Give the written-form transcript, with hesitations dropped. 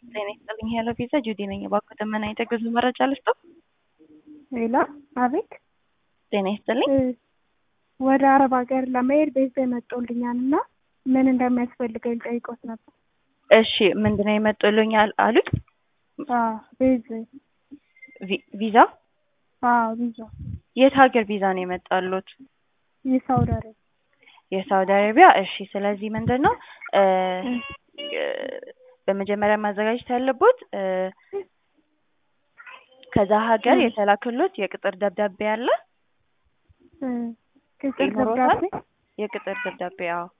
ጤና ይስጥልኝ ሄሎ ቪዛ ጁዲ ነኝ። እባክዎ ምን አይነት የጉዞ መረጃ ልስጥዎ? ሌላ አቤት ጤና ይስጥልኝ። ወደ አረብ ሀገር ለመሄድ ቤዛ መጥቶልኛል እና ምን እንደሚያስፈልገኝ ጠይቆት ነበር። እሺ ምንድነው የመጡልኛል አሉት? ቤዛ ቪዛ? ቪዛ የት ሀገር ቪዛ ነው የመጣሉት? የሳውዲ አረቢያ። የሳውዲ አረቢያ። እሺ ስለዚህ ምንድነው በመጀመሪያ ማዘጋጀት ያለቦት ከዛ ሀገር የተላከሎት የቅጥር ደብዳቤ አለ? ቅጥር ደብዳቤ? የቅጥር ደብዳቤ አዎ።